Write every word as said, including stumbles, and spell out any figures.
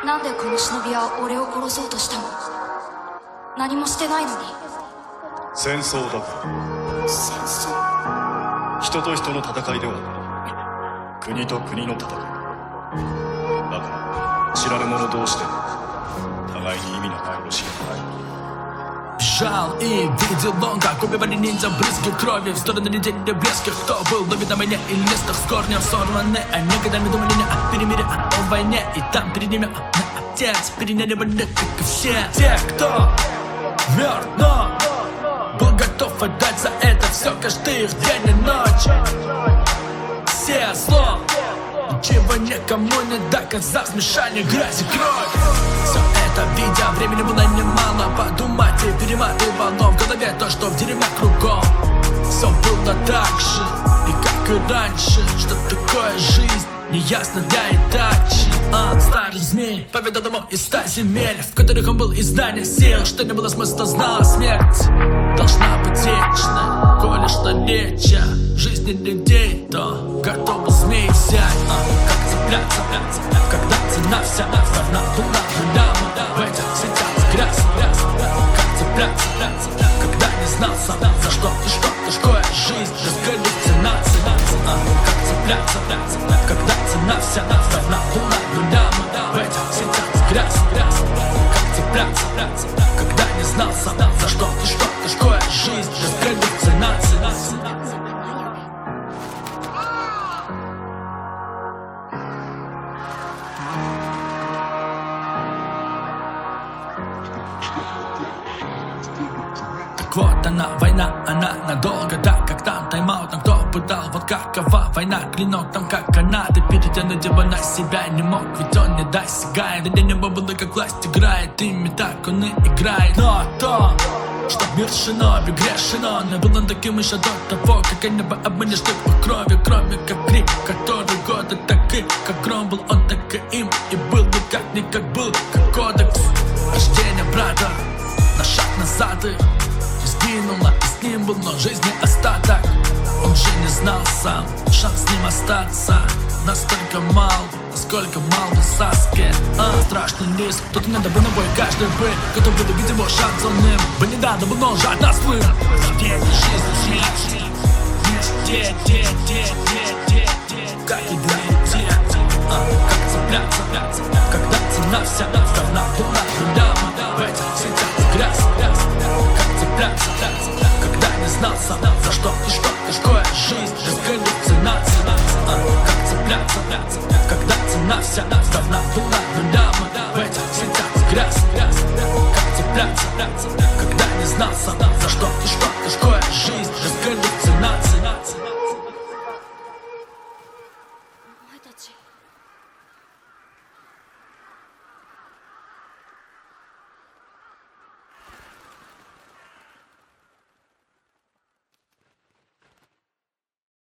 なんでこの忍びは俺を殺そうとしたの？何もしてないのに。 戦争だから。 戦争？ 人と人の戦いではない。国と国の戦いだ。だから知らぬ者同士で互いに意味なく殺し合う。 Бежал и видел он, как убивали ниндзя брызги крови. В стороны летели блески, кто был ловит на войне и листах с корнем сорваны. Они годами думали не о перемире, а о войне. И там перед ними он отец, переняли войны, как и все. Те, кто мертв, но был готов отдать за это все каждый их день и ночь. Все зло, ничего никому не доказав, смешали грязь и кровь. Все это видя, времени было немало подумать и перематывал в голове то, что в деревне кругом. Все было так же, и как и раньше. Что такое жизнь, неясно для Итачи. А старый змей поведал ему из ста земель, в которых он был издание сил. Что не было смысла, знала смерть должна быть вечной. Коли столетия жизни людей, то готов был змей взять. А как цепляться, когда цена вся равна была нулям. В этих сетях грязь, как цепляться, когда не знал сам, за что и что такое жизнь без галлюцинаций. А как цепляться, когда цена вся равна была нулям. В этих сетях грязь, как цепляться, когда не знал сам, за что и что такое жизнь без галлюцинаций. Вот она, война, она надолго, так как там тайм-аут, но кто пытал, вот какова война, клинок там как канаты, перетянуть его на себя не мог, ведь он не достигает, для него было как власть играет, ими так он и играет, но то, что мир шиноби грешено, не был он таким еще до того, как небо обманешь ты по крови, кроме как крик, который годы такие, как гром был он так и им, и был бы как никак был, как кодекс рождения брата, на шаг назад и сгинула, и с ним был, но жизни остаток. Он же не знал сам, шанс с ним остаться настолько мал, насколько мал в Саске. А, страшный лис, тут надо бы на бой каждый бы готов был убить его шансоном. Бы не надо бы, но он жадно слыл. Где жизнь, смерть, где, где, где, где, где, где, как и где, а, как цепляться, когда цена вся равна была нулям. В этих сетях грязь, как цепляться, когда не знал сам, за что и что такое жизнь без галлюцинаций. А, как цепляться, когда цена вся равна была